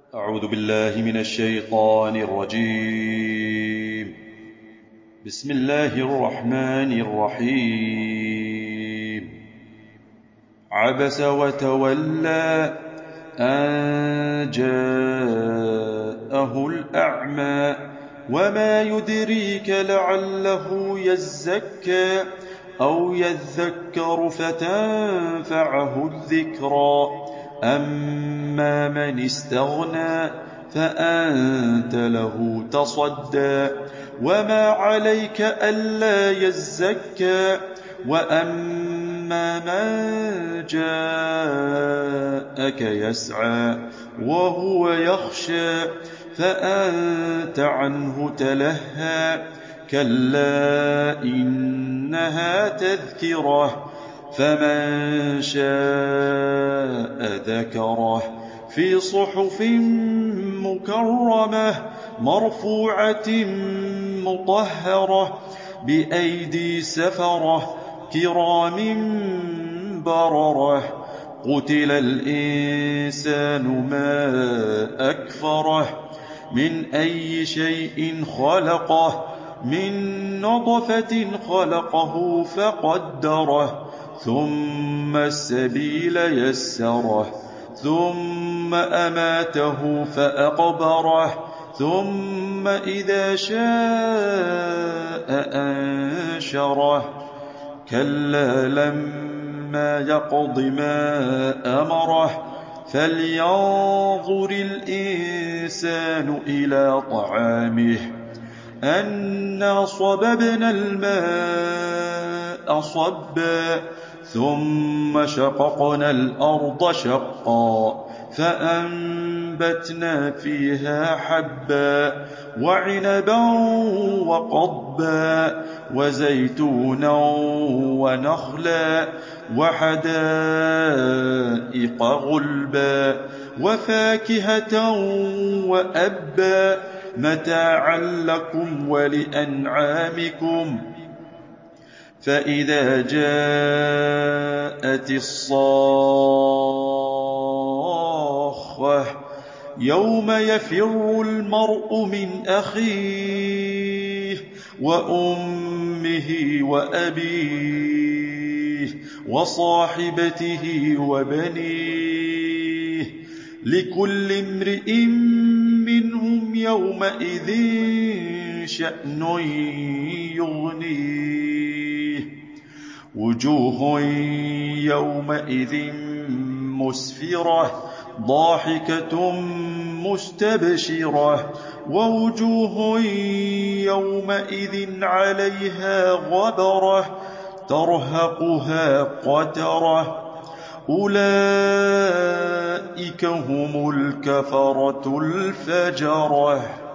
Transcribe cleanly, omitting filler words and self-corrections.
أعوذ بالله من الشيطان الرجيم. بسم الله الرحمن الرحيم. عبس وتولى أن جاءه الأعمى وما يدريك لعله يزكى أو يذكر فتنفعه الذكرى أما من استغنى فأنت له تصدى وما عليك ألا يزكى وأما من جاءك يسعى وهو يخشى فأنت عنه تلهى كلا إنها تذكرة فمن شاء ذكره في صحف مكرمة مرفوعة مطهرة بأيدي سفرة كرام بررة قتل الإنسان ما أكفره من أي شيء خلقه من نطفة خلقه فقدره ثم السبيل يسره ثم أماته فأقبره ثم إذا شاء أنشره كلا لما يقض ما أمره فلينظر الإنسان إلى طعامه أنا صببنا الماء صبا ثم شققنا الأرض شقا فأنبتنا فيها حبا وعنبا وقضبا وزيتونا ونخلا وحدائق غلبا وفاكهة وأبا متاعا لكم ولأنعامكم فإذا جاءت الصاخة يوم يفر المرء من أخيه وأمه وأبيه وصاحبته وبنيه لكل امرئ منهم يومئذ شأن يغنيه وجوه يومئذ مسفرة ضاحكة مستبشرة ووجوه يومئذ عليها غبرة ترهقها قترة أولئك هم الكفرة الفجرة.